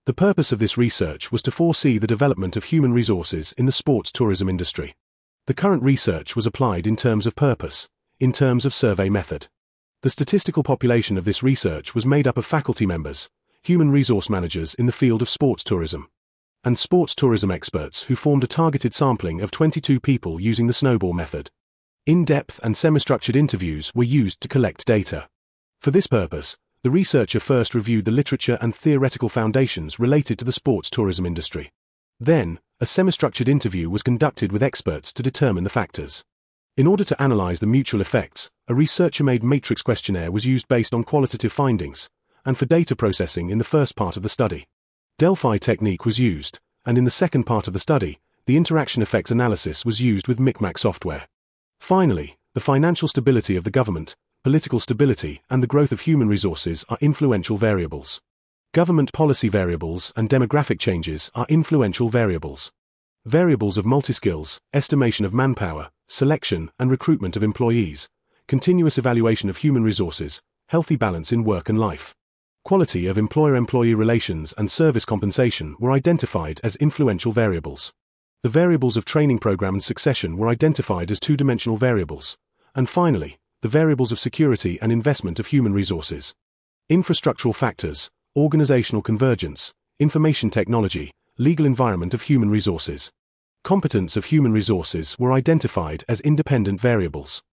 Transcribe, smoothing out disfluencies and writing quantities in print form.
The purpose of this research was to foresee the development of human resources in the sports tourism industry. The current research was applied in terms of purpose, in terms of survey method. The statistical population of this research was made up of faculty members, human resource managers in the field of sports tourism, and sports tourism experts who formed a targeted sampling of 22 people using the snowball method. In-depth and semi-structured interviews were used to collect data. For this purpose, the researcher first reviewed the literature and theoretical foundations related to the sports tourism industry. Then, a semi-structured interview was conducted with experts to determine the factors. In order to analyze the mutual effects, a researcher-made matrix questionnaire was used based on qualitative findings, and for data processing in the first part of the study. Delphi technique was used, and in the second part of the study, the interaction effects analysis was used with Micmac software. Finally, the financial stability of the government, political stability, and the growth of human resources are influential variables. Government policy variables and demographic changes are influential variables. Variables of multi-skills, estimation of manpower, selection and recruitment of employees, continuous evaluation of human resources, healthy balance in work and life. Quality of employer-employee relations and service compensation were identified as influential variables. The variables of training program and succession were identified as two-dimensional variables. And finally, the variables of security and investment of human resources. Infrastructural factors, organizational convergence, information technology, legal environment of human resources. Competence of human resources were identified as independent variables.